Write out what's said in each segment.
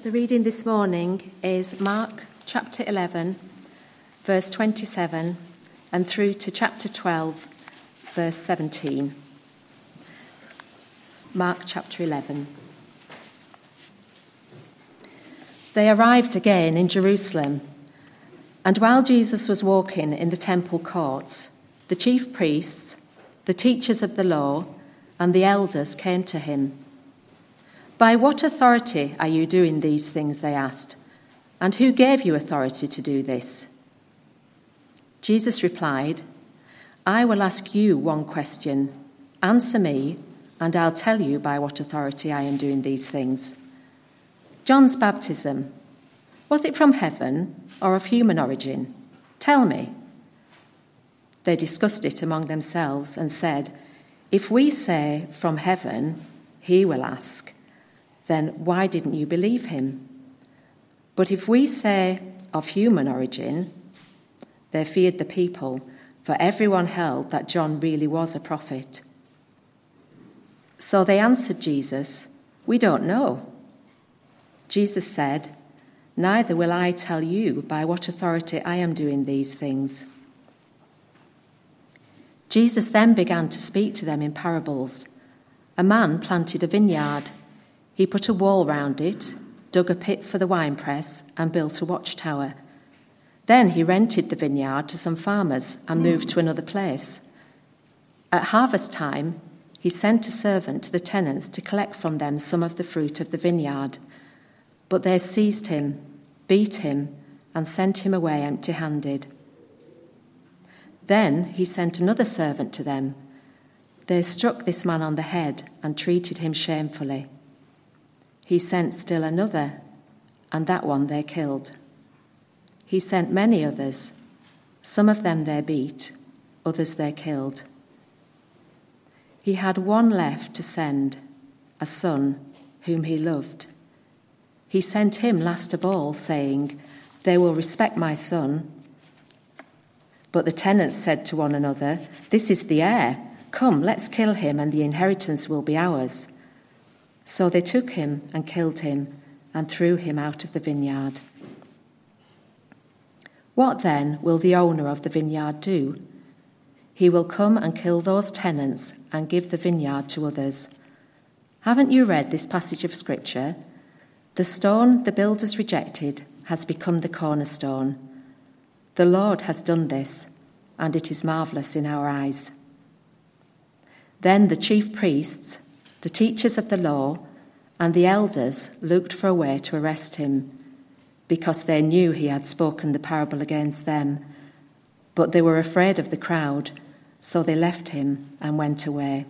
The reading this morning is Mark chapter 11, verse 27, and through to chapter 12, verse 17. Mark chapter 11. They arrived again in Jerusalem, and while Jesus was walking in the temple courts, the chief priests, the teachers of the law, and the elders came to him. "By what authority are you doing these things?" they asked. "And who gave you authority to do this?" Jesus replied, "I will ask you one question. Answer me, and I'll tell you by what authority I am doing these things. John's baptism, was it from heaven or of human origin? Tell me." They discussed it among themselves and said, "If we say from heaven," he will ask, "then why didn't you believe him? But if we say of human origin," they feared the people, for everyone held that John really was a prophet. So they answered Jesus, "We don't know." Jesus said, "Neither will I tell you by what authority I am doing these things." Jesus then began to speak to them in parables. A man planted a vineyard. He put a wall round it, dug a pit for the winepress, and built a watchtower. Then he rented the vineyard to some farmers and moved to another place. At harvest time, he sent a servant to the tenants to collect from them some of the fruit of the vineyard. But they seized him, beat him, and sent him away empty-handed. Then he sent another servant to them. They struck this man on the head and treated him shamefully. He sent still another, and that one they killed. He sent many others. Some of them they beat, others they killed. He had one left to send, a son whom he loved. He sent him last of all, saying, "They will respect my son." But the tenants said to one another, "This is the heir. Come, let's kill him, and the inheritance will be ours." So they took him and killed him and threw him out of the vineyard. What then will the owner of the vineyard do? He will come and kill those tenants and give the vineyard to others. Haven't you read this passage of Scripture? The stone the builders rejected has become the cornerstone. The Lord has done this, and it is marvellous in our eyes. Then the chief priests, the teachers of the law, and the elders looked for a way to arrest him, because they knew he had spoken the parable against them. But they were afraid of the crowd, so they left him and went away.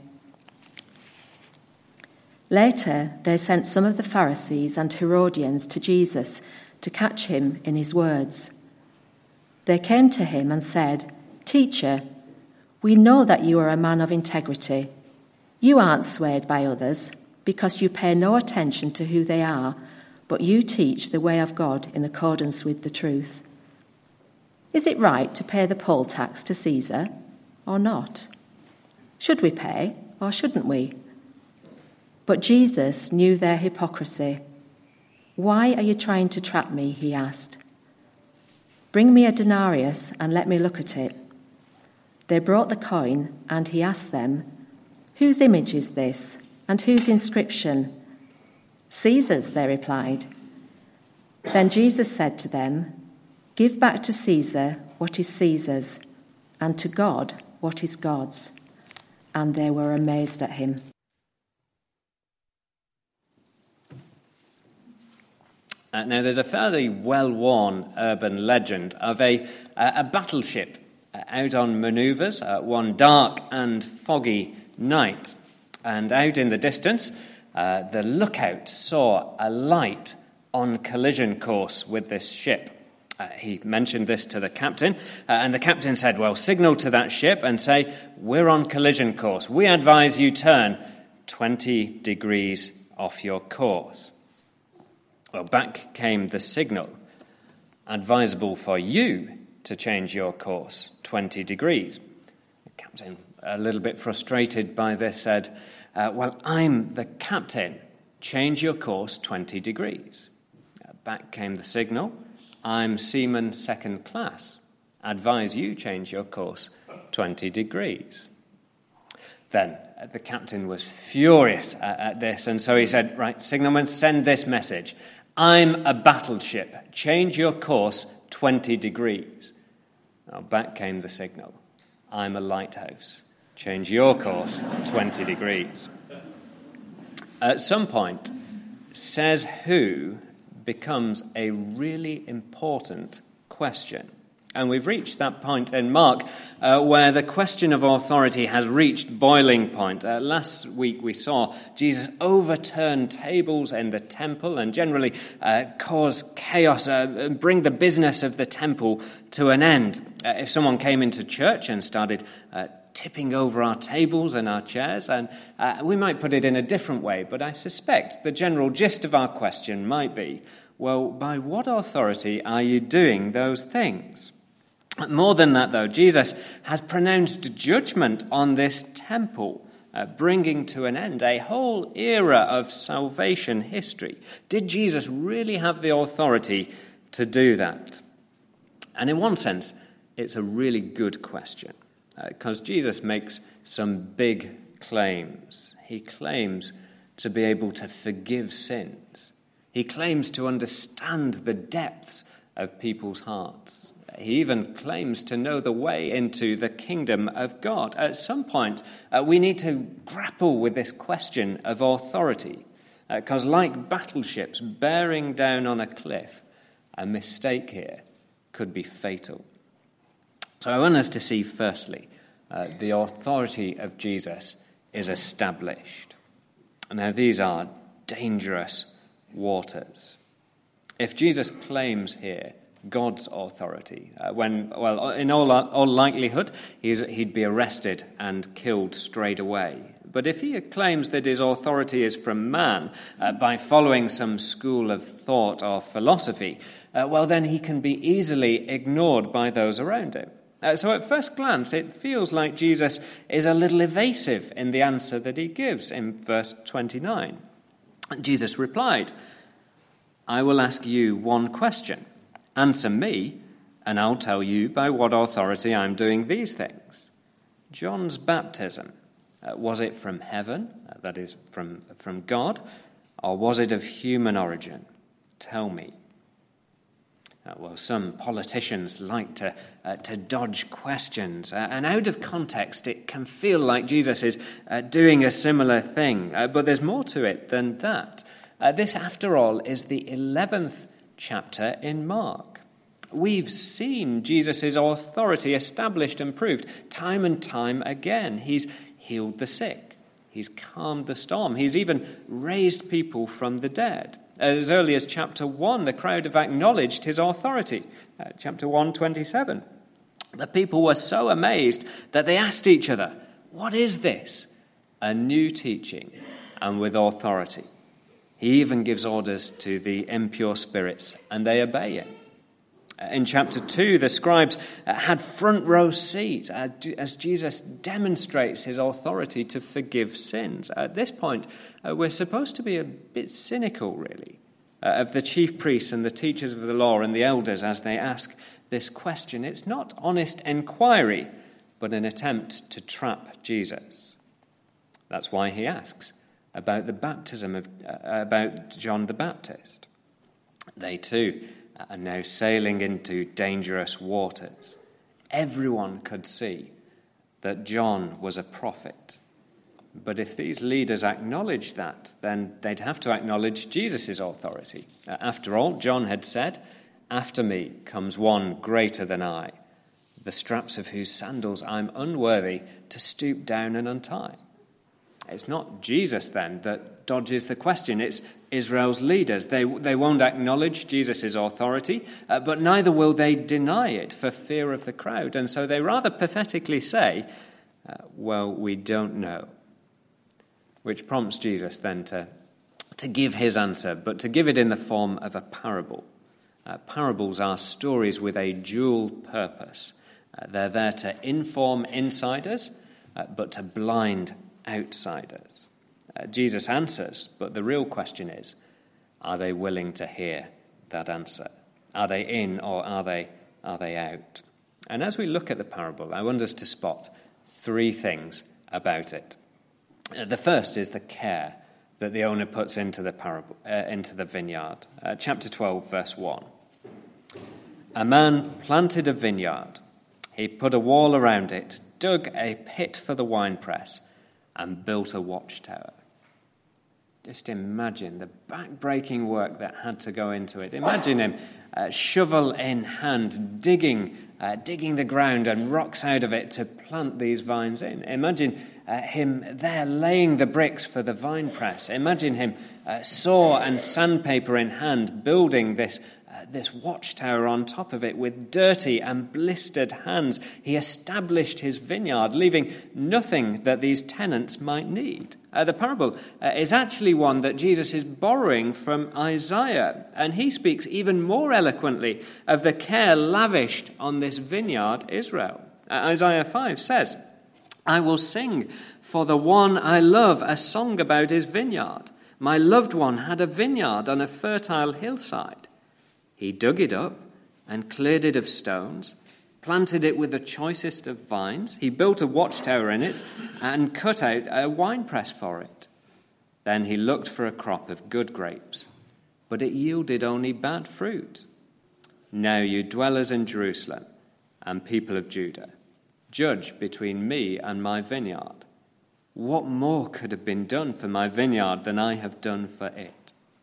Later, they sent some of the Pharisees and Herodians to Jesus to catch him in his words. They came to him and said, "Teacher, we know that you are a man of integrity. You aren't swayed by others, because you pay no attention to who they are, but you teach the way of God in accordance with the truth. Is it right to pay the poll tax to Caesar or not? Should we pay or shouldn't we?" But Jesus knew their hypocrisy. "Why are you trying to trap me?" he asked. "Bring me a denarius and let me look at it." They brought the coin, and he asked them, "Whose image is this, and whose inscription?" "Caesar's," they replied. Then Jesus said to them, "Give back to Caesar what is Caesar's, and to God what is God's." And they were amazed at him. Now, there's a fairly well-worn urban legend of a battleship out on manoeuvres one dark and foggy night. And out in the distance, the lookout saw a light on collision course with this ship. He mentioned this to the captain, and the captain said, "Well, signal to that ship and say, 'We're on collision course. We advise you turn 20 degrees off your course.' Well, back came the signal. 'Advisable for you to change your course 20 degrees. The captain, a little bit frustrated by this, said, "Well, I'm the captain. Change your course 20 degrees. Back came the signal. I'm seaman second class. Advise you change your course 20 degrees. Then the captain was furious at this, and so he said, right, signalman, send this message. I'm a battleship. Change your course 20 degrees. Now, back came the signal. I'm a lighthouse. Change your course 20 degrees. At some point, says who becomes a really important question. And we've reached that point in Mark where the question of authority has reached boiling point. Last week we saw Jesus overturn tables in the temple and generally cause chaos, bring the business of the temple to an end. If someone came into church and started tipping over our tables and our chairs, and we might put it in a different way, but I suspect the general gist of our question might be, well, by what authority are you doing those things? More than that, though, Jesus has pronounced judgment on this temple, bringing to an end a whole era of salvation history. Did Jesus really have the authority to do that? And in one sense, it's a really good question, because Jesus makes some big claims. He claims to be able to forgive sins. He claims to understand the depths of people's hearts. He even claims to know the way into the kingdom of God. At some point, we need to grapple with this question of authority, because like battleships bearing down on a cliff, a mistake here could be fatal. So I want us to see, firstly, the authority of Jesus is established. Now, these are dangerous waters. If Jesus claims here God's authority, in all likelihood, he'd be arrested and killed straight away. But if he claims that his authority is from man by following some school of thought or philosophy, then he can be easily ignored by those around him. So at first glance, it feels like Jesus is a little evasive in the answer that he gives in verse 29. Jesus replied, I will ask you one question. Answer me, and I'll tell you by what authority I'm doing these things. John's baptism, was it from heaven, that is, from God, or was it of human origin? Tell me. Some politicians like to dodge questions, and out of context it can feel like Jesus is doing a similar thing, but there's more to it than that. This, after all, is the 11th chapter in Mark. We've seen Jesus' authority established and proved time and time again. He's healed the sick. He's calmed the storm. He's even raised people from the dead. As early as chapter 1, the crowd have acknowledged his authority. Chapter 1:27. The people were so amazed that they asked each other, what is this? A new teaching and with authority. He even gives orders to the impure spirits, and they obey him. In chapter 2, the scribes had front row seat as Jesus demonstrates his authority to forgive sins. At this point, we're supposed to be a bit cynical, really, of the chief priests and the teachers of the law and the elders as they ask this question. It's not honest inquiry, but an attempt to trap Jesus. That's why he asks about the baptism about John the Baptist. They too are now sailing into dangerous waters. Everyone could see that John was a prophet. But if these leaders acknowledge that, then they'd have to acknowledge Jesus' authority. After all, John had said, after me comes one greater than I, the straps of whose sandals I'm unworthy to stoop down and untie. It's not Jesus, then, that dodges the question. It's Israel's leaders. They won't acknowledge Jesus' authority, but neither will they deny it for fear of the crowd. And so they rather pathetically say, we don't know. Which prompts Jesus then to give his answer, but to give it in the form of a parable. Parables are stories with a dual purpose. They're there to inform insiders, but to blind outsiders. Jesus answers, but the real question is, are they willing to hear that answer. Are they in or are they out? And as we look at the parable, I want us to spot three things about it. The first is the care that the owner puts into the parable, into the vineyard. Chapter 12, verse 1. A man planted a vineyard. He put a wall around it, dug a pit for the winepress, and built a watchtower. Just imagine the back-breaking work that had to go into it. Imagine him, shovel in hand, digging the ground and rocks out of it to plant these vines in. Imagine him there laying the bricks for the vine press. Imagine him, saw and sandpaper in hand, building this watchtower on top of it with dirty and blistered hands. He established his vineyard, leaving nothing that these tenants might need. The parable is actually one that Jesus is borrowing from Isaiah, and he speaks even more eloquently of the care lavished on this vineyard, Israel. Isaiah 5 says, I will sing for the one I love a song about his vineyard. My loved one had a vineyard on a fertile hillside. He dug it up and cleared it of stones, planted it with the choicest of vines. He built a watchtower in it and cut out a winepress for it. Then he looked for a crop of good grapes, but it yielded only bad fruit. Now you dwellers in Jerusalem and people of Judah, judge between me and my vineyard. What more could have been done for my vineyard than I have done for it?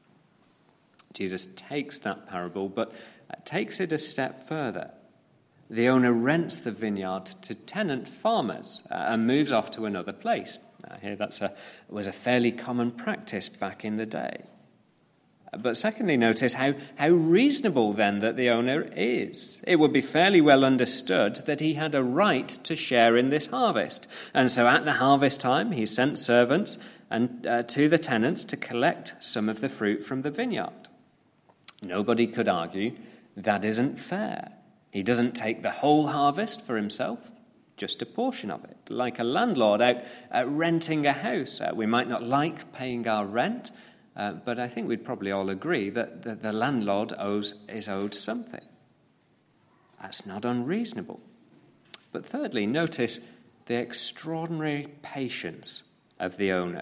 Jesus takes that parable, but takes it a step further. The owner rents the vineyard to tenant farmers and moves off to another place. Here was a fairly common practice back in the day. But secondly, notice how reasonable then that the owner is. It would be fairly well understood that he had a right to share in this harvest. And so at the harvest time, he sent servants to the tenants to collect some of the fruit from the vineyard. Nobody could argue that isn't fair. He doesn't take the whole harvest for himself, just a portion of it. Like a landlord out renting a house. We might not like paying our rent, but I think we'd probably all agree that the landlord is owed something. That's not unreasonable. But thirdly, notice the extraordinary patience of the owner.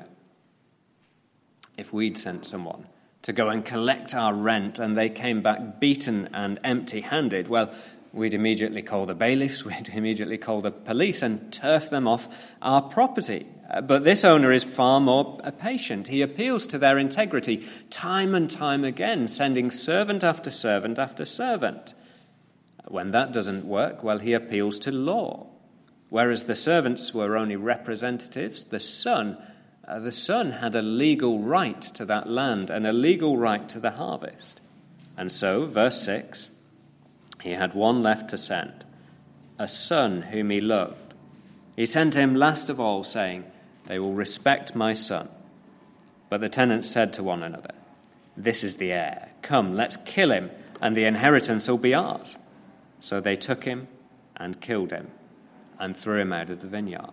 If we'd sent someone to go and collect our rent and they came back beaten and empty-handed, well, we'd immediately call the bailiffs, we'd immediately call the police and turf them off our property. But this owner is far more patient. He appeals to their integrity time and time again, sending servant after servant after servant. When that doesn't work, well, he appeals to law. Whereas the servants were only representatives, the son had a legal right to that land and a legal right to the harvest. And so, verse 6, he had one left to send, a son whom he loved. He sent him last of all, saying, they will respect my son. But the tenants said to one another, this is the heir. Come, let's kill him, and the inheritance will be ours. So they took him and killed him and threw him out of the vineyard.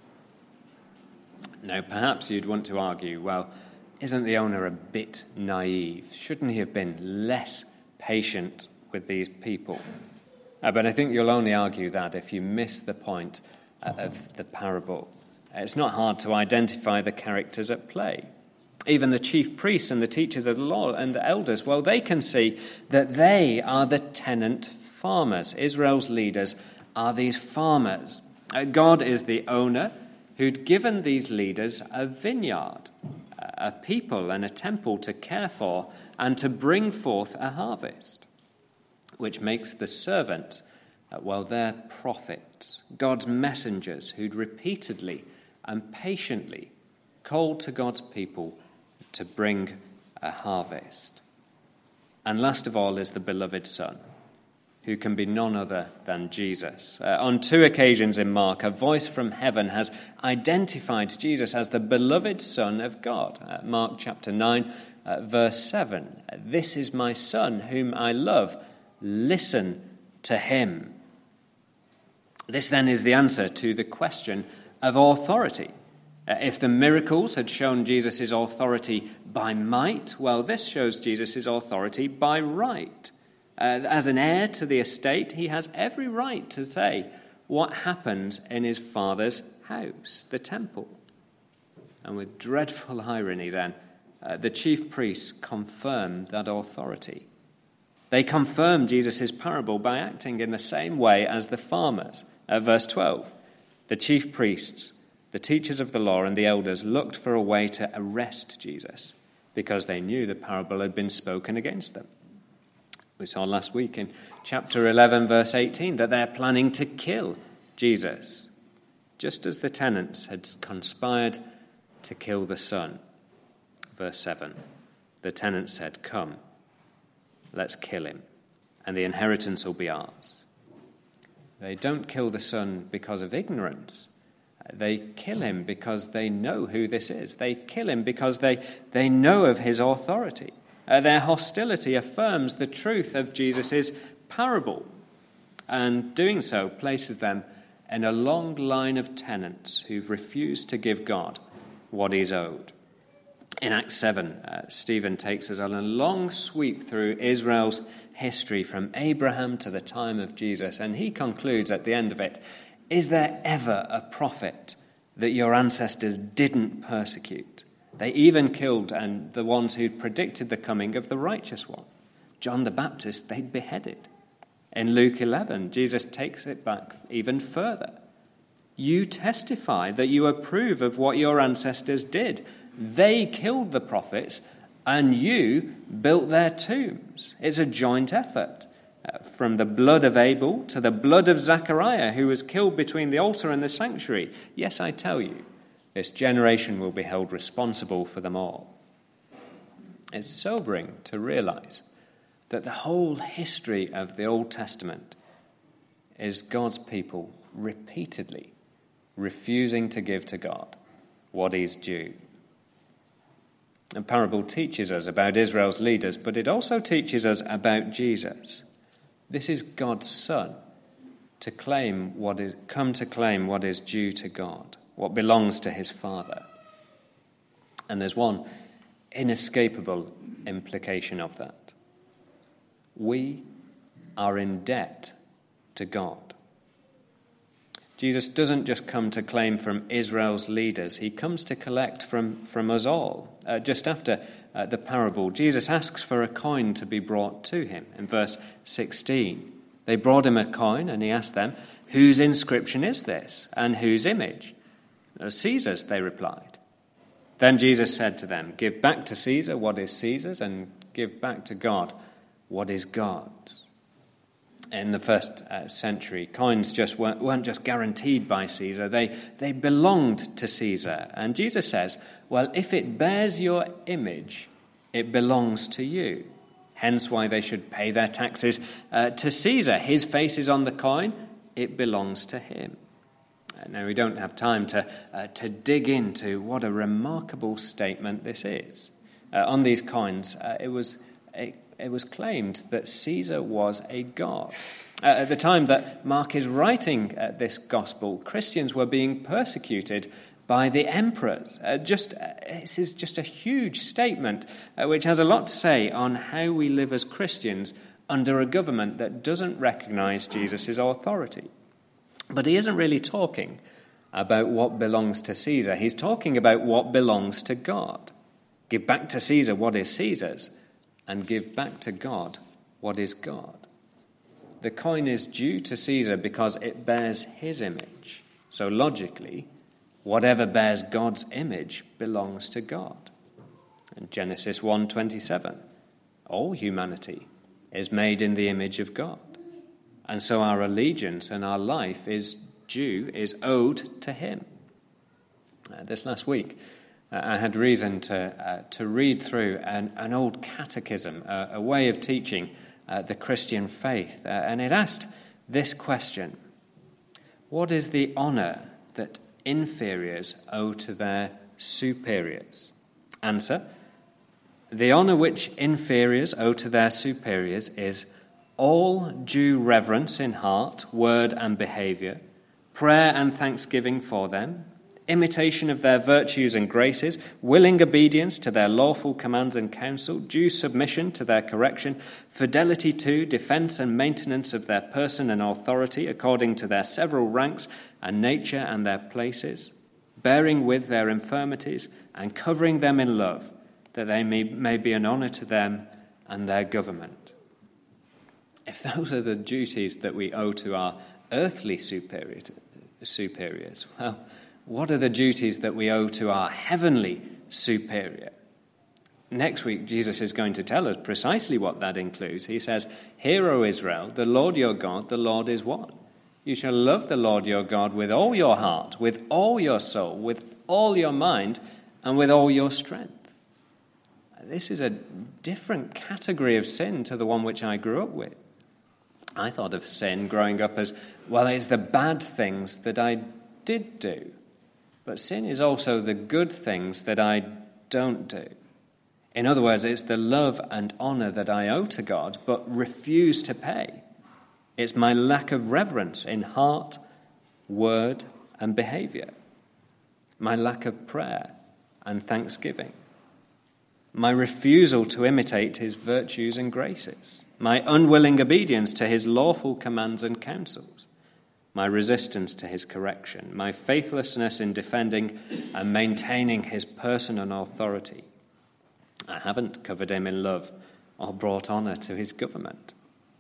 Now, perhaps you'd want to argue, well, isn't the owner a bit naive? Shouldn't he have been less patient with these people? But I think you'll only argue that if you miss the point of the parable. It's not hard to identify the characters at play. Even the chief priests and the teachers of the law and the elders, well, they can see that they are the tenant farmers. Israel's leaders are these farmers. God is the owner who'd given these leaders a vineyard, a people and a temple to care for and to bring forth a harvest, which makes the servants, they're prophets, God's messengers who'd repeatedly and patiently called to God's people to bring a harvest. And last of all is the beloved Son, who can be none other than Jesus. On 2 occasions in Mark, a voice from heaven has identified Jesus as the beloved Son of God. Mark chapter 9, verse 7. This is my Son, whom I love. Listen to him. This then is the answer to the question of authority. If the miracles had shown Jesus' authority by might, well, this shows Jesus' authority by right. As an heir to the estate, he has every right to say what happens in his Father's house, the temple. And with dreadful irony then, the chief priests confirm that authority. They confirm Jesus' parable by acting in the same way as the farmers. Verse 12, the chief priests, the teachers of the law and the elders looked for a way to arrest Jesus because they knew the parable had been spoken against them. We saw last week in chapter 11, verse 18, that they're planning to kill Jesus, just as the tenants had conspired to kill the son. Verse 7, the tenants said, "Come, let's kill him, and the inheritance will be ours." They don't kill the son because of ignorance. They kill him because they know who this is. They kill him because they know of his authority. Their hostility affirms the truth of Jesus' parable, and doing so places them in a long line of tenants who've refused to give God what he's owed. In Acts 7, Stephen takes us on a long sweep through Israel's history from Abraham to the time of Jesus, and he concludes at the end of it, "Is there ever a prophet that your ancestors didn't persecute? They even killed the ones who predicted the coming of the righteous one. John the Baptist, they'd beheaded." In Luke 11, Jesus takes it back even further. "You testify that you approve of what your ancestors did. They killed the prophets, and you built their tombs." It's a joint effort. From the blood of Abel to the blood of Zechariah, who was killed between the altar and the sanctuary. Yes, I tell you, this generation will be held responsible for them all. It's sobering to realize that the whole history of the Old Testament is God's people repeatedly refusing to give to God what is due. The parable teaches us about Israel's leaders, but it also teaches us about Jesus. This is God's Son, come to claim what is due to God, what belongs to his Father. And there's one inescapable implication of that. We are in debt to God. Jesus doesn't just come to claim from Israel's leaders, he comes to collect from us all. Just after the parable, Jesus asks for a coin to be brought to him. In verse 16, they brought him a coin and he asked them, "Whose inscription is this and whose image?" "Caesar's," they replied. Then Jesus said to them, "Give back to Caesar what is Caesar's and give back to God what is God's." In the first century, coins weren't just guaranteed by Caesar, they belonged to Caesar. And Jesus says, well, if it bears your image, it belongs to you. Hence why they should pay their taxes to Caesar. His face is on the coin, it belongs to him. Now, we don't have time to dig into what a remarkable statement this is. On these coins, it was claimed that Caesar was a god. At the time that Mark is writing this gospel, Christians were being persecuted by the emperors. This is just a huge statement which has a lot to say on how we live as Christians under a government that doesn't recognize Jesus' authority. But he isn't really talking about what belongs to Caesar. He's talking about what belongs to God. Give back to Caesar what is Caesar's, and give back to God what is God. The coin is due to Caesar because it bears his image. So logically, whatever bears God's image belongs to God. In Genesis 1:27, all humanity is made in the image of God. And so our allegiance and our life is owed to him. This last week, I had reason to read through an old catechism, a way of teaching the Christian faith, and it asked this question: what is the honour that inferiors owe to their superiors? Answer: the honour which inferiors owe to their superiors is all due reverence in heart, word and behaviour, prayer and thanksgiving for them, imitation of their virtues and graces, willing obedience to their lawful commands and counsel, due submission to their correction, fidelity to, defense and maintenance of their person and authority according to their several ranks and nature and their places, bearing with their infirmities and covering them in love, that they may be an honour to them and their government. If those are the duties that we owe to our earthly superiors, well, what are the duties that we owe to our heavenly superior? Next week, Jesus is going to tell us precisely what that includes. He says, "Hear, O Israel, the Lord your God, the Lord is one. You shall love the Lord your God with all your heart, with all your soul, with all your mind, and with all your strength." This is a different category of sin to the one which I grew up with. I thought of sin growing up as, well, it's the bad things that I did do. But sin is also the good things that I don't do. In other words, it's the love and honour that I owe to God but refuse to pay. It's my lack of reverence in heart, word, and behaviour. My lack of prayer and thanksgiving. My refusal to imitate his virtues and graces. My unwilling obedience to his lawful commands and counsels. My resistance to his correction. My faithlessness in defending and maintaining his person and authority. I haven't covered him in love or brought honour to his government.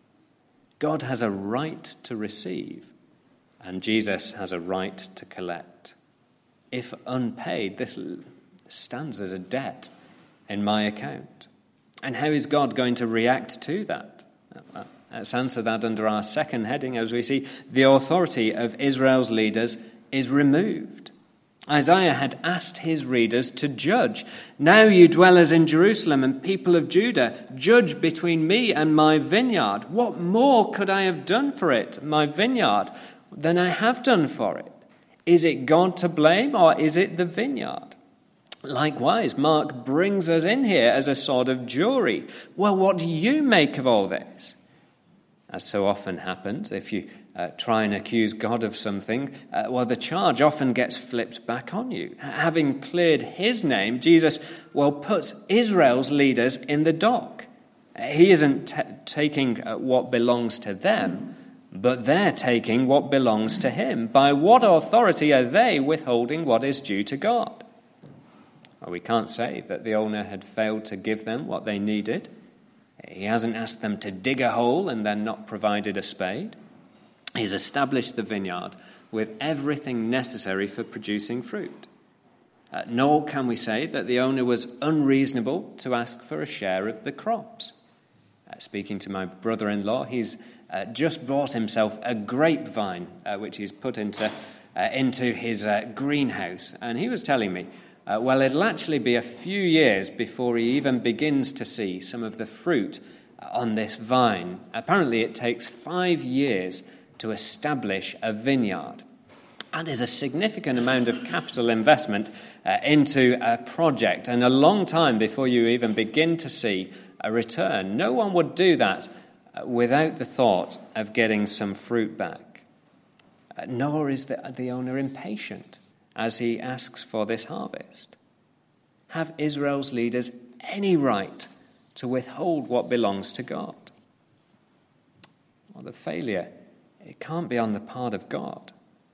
God has a right to receive, and Jesus has a right to collect. If unpaid, this stands as a debt in my account. And how is God going to react to that? Let's answer that under our second heading as we see the authority of Israel's leaders is removed. Isaiah had asked his readers to judge. "Now you dwellers in Jerusalem and people of Judah, judge between me and my vineyard. What more could I have done for it, my vineyard, than I have done for it? Is it God to blame or is it the vineyard?" Likewise, Mark brings us in here as a sort of jury. Well, what do you make of all this? As so often happens, if you try and accuse God of something, the charge often gets flipped back on you. Having cleared his name, Jesus, puts Israel's leaders in the dock. He isn't taking what belongs to them, but they're taking what belongs to him. By what authority are they withholding what is due to God? Well, we can't say that the owner had failed to give them what they needed. He hasn't asked them to dig a hole and then not provided a spade. He's established the vineyard with everything necessary for producing fruit. Nor can we say that the owner was unreasonable to ask for a share of the crops. Speaking to my brother-in-law, he's just bought himself a grapevine, which he's put into his greenhouse. And he was telling me, it'll actually be a few years before he even begins to see some of the fruit on this vine. Apparently it takes 5 years to establish a vineyard. That is a significant amount of capital investment into a project, and a long time before you even begin to see a return. No one would do that without the thought of getting some fruit back. Nor is the owner impatient as he asks for this harvest. Have Israel's leaders any right to withhold what belongs to God? Well, the failure, it can't be on the part of God.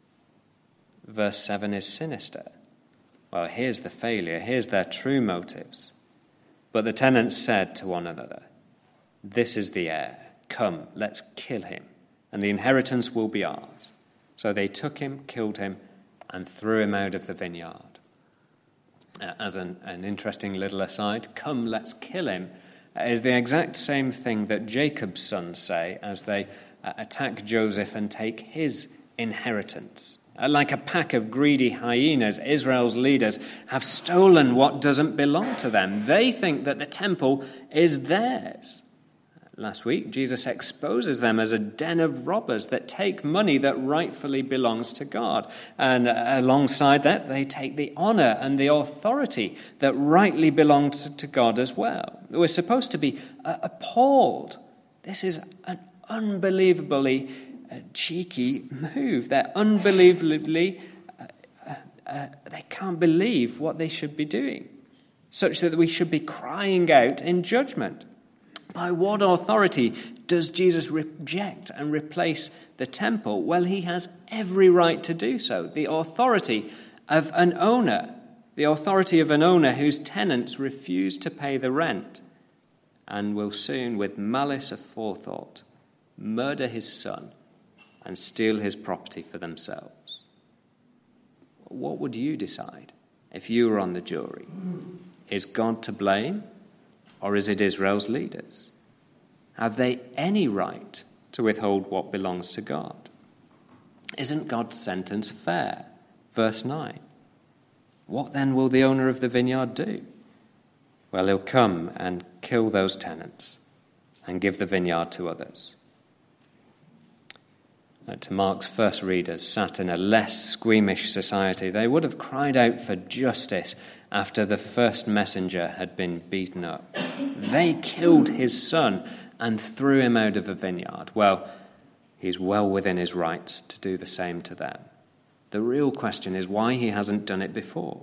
Verse 7 is sinister. Well, here's the failure, here's their true motives. But the tenants said to one another, "This is the heir. Come, let's kill him, and the inheritance will be ours." So they took him, killed him, and threw him out of the vineyard. As an interesting little aside, "Come, let's kill him," is the exact same thing that Jacob's sons say as they attack Joseph and take his inheritance. Like a pack of greedy hyenas, Israel's leaders have stolen what doesn't belong to them. They think that the temple is theirs. Last week, Jesus exposes them as a den of robbers that take money that rightfully belongs to God. And alongside that, they take the honor and the authority that rightly belongs to God as well. We're supposed to be appalled. This is an unbelievably cheeky move. They're unbelievably they can't believe what they should be doing, such that we should be crying out in judgment. By what authority does Jesus reject and replace the temple? Well, he has every right to do so. The authority of an owner whose tenants refuse to pay the rent and will soon, with malice aforethought, murder his son and steal his property for themselves. What would you decide if you were on the jury? Is God to blame, or is it Israel's leaders? Have they any right to withhold what belongs to God? Isn't God's sentence fair? Verse 9. What then will the owner of the vineyard do? Well, he'll come and kill those tenants and give the vineyard to others. To Mark's first readers, sat in a less squeamish society, they would have cried out for justice after the first messenger had been beaten up. They killed his son and threw him out of a vineyard. Well, he's well within his rights to do the same to them. The real question is why he hasn't done it before.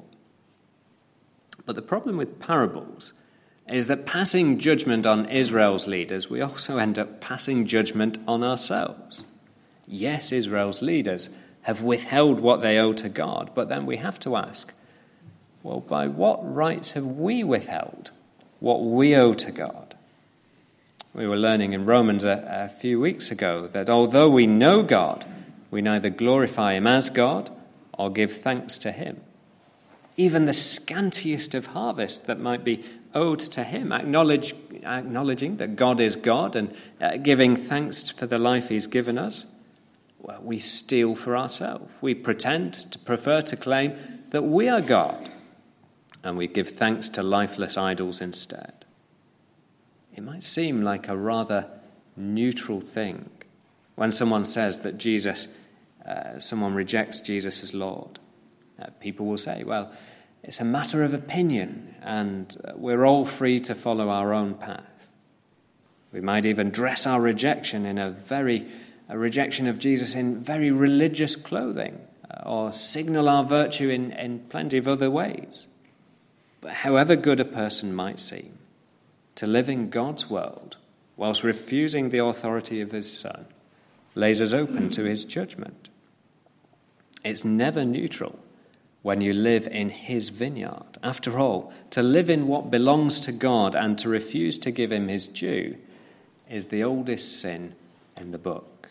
But the problem with parables is that passing judgment on Israel's leaders, we also end up passing judgment on ourselves. Yes, Israel's leaders have withheld what they owe to God, but then we have to ask, well, by what rights have we withheld what we owe to God? We were learning in Romans a few weeks ago that although we know God, we neither glorify him as God or give thanks to him. Even the scantiest of harvest that might be owed to him, acknowledging that God is God and giving thanks for the life he's given us, well, we steal for ourselves. We pretend to prefer to claim that we are God, and we give thanks to lifeless idols instead. It might seem like a rather neutral thing when someone says that someone rejects Jesus as Lord. People will say, well, it's a matter of opinion, and we're all free to follow our own path. We might even dress our rejection in a rejection of Jesus in very religious clothing, or signal our virtue in plenty of other ways. But however good a person might seem, to live in God's world whilst refusing the authority of his Son lays us open to his judgment. It's never neutral when you live in his vineyard. After all, to live in what belongs to God and to refuse to give him his due is the oldest sin in the book.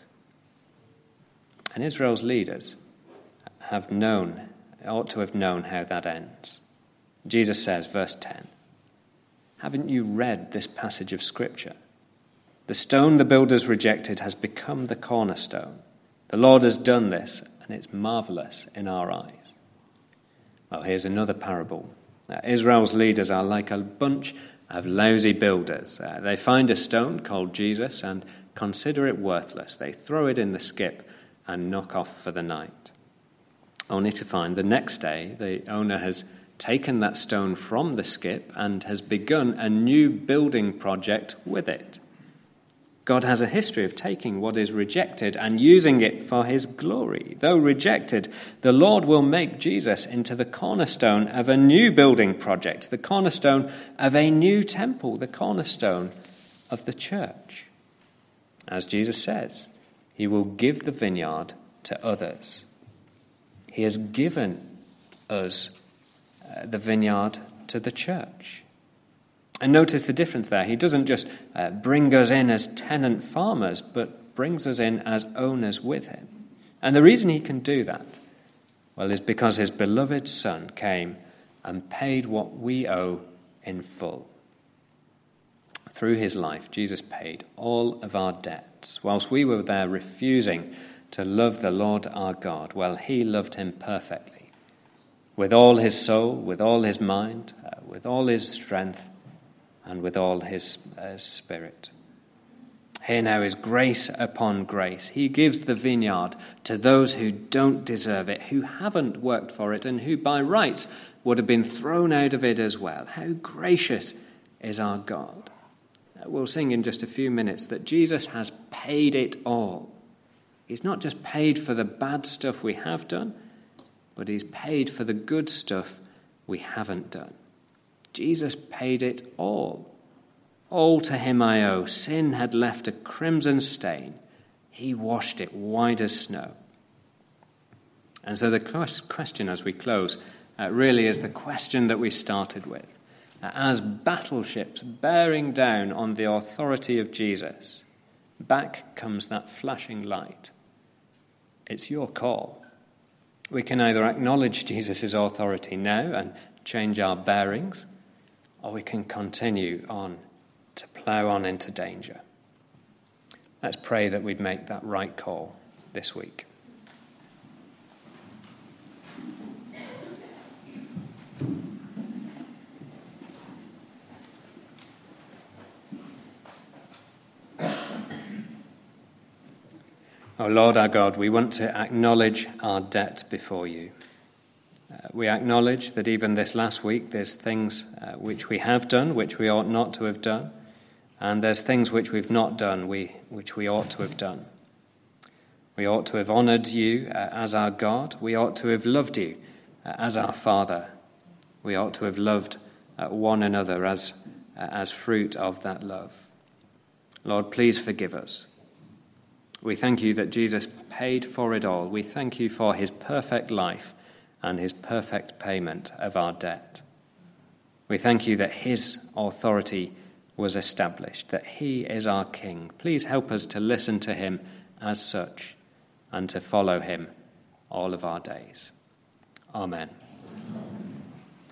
And Israel's leaders ought to have known how that ends. Jesus says, verse 10, haven't you read this passage of Scripture? The stone the builders rejected has become the cornerstone. The Lord has done this, and it's marvelous in our eyes. Well, here's another parable. Israel's leaders are like a bunch of lousy builders. They find a stone called Jesus and consider it worthless. They throw it in the skip and knock off for the night, only to find the next day the owner has taken that stone from the skip and has begun a new building project with it. God has a history of taking what is rejected and using it for his glory. Though rejected, the Lord will make Jesus into the cornerstone of a new building project, the cornerstone of a new temple, the cornerstone of the church. As Jesus says, he will give the vineyard to others. He has given us the vineyard to the church. And notice the difference there. He doesn't just bring us in as tenant farmers, but brings us in as owners with him. And the reason he can do that, well, is because his beloved Son came and paid what we owe in full. Through his life, Jesus paid all of our debts. Whilst we were there refusing to love the Lord our God, well, he loved him perfectly. With all his soul, with all his mind, with all his strength, and with all his spirit. Here now is grace upon grace. He gives the vineyard to those who don't deserve it, who haven't worked for it, and who by rights would have been thrown out of it as well. How gracious is our God. We'll sing in just a few minutes that Jesus has paid it all. He's not just paid for the bad stuff we have done, but he's paid for the good stuff we haven't done. Jesus paid it all. All to him I owe. Sin had left a crimson stain. He washed it white as snow. And so the question as we close really is the question that we started with. As battleships bearing down on the authority of Jesus, back comes that flashing light. It's your call. We can either acknowledge Jesus' authority now and change our bearings, or we can continue on to plough on into danger. Let's pray that we'd make that right call this week. Oh Lord our God, we want to acknowledge our debt before you. We acknowledge that even this last week there's things which we have done, which we ought not to have done, and there's things which we've not done, which we ought to have done. We ought to have honoured you as our God. We ought to have loved you as our Father. We ought to have loved one another as fruit of that love. Lord, please forgive us. We thank you that Jesus paid for it all. We thank you for his perfect life and his perfect payment of our debt. We thank you that his authority was established, that he is our King. Please help us to listen to him as such and to follow him all of our days. Amen.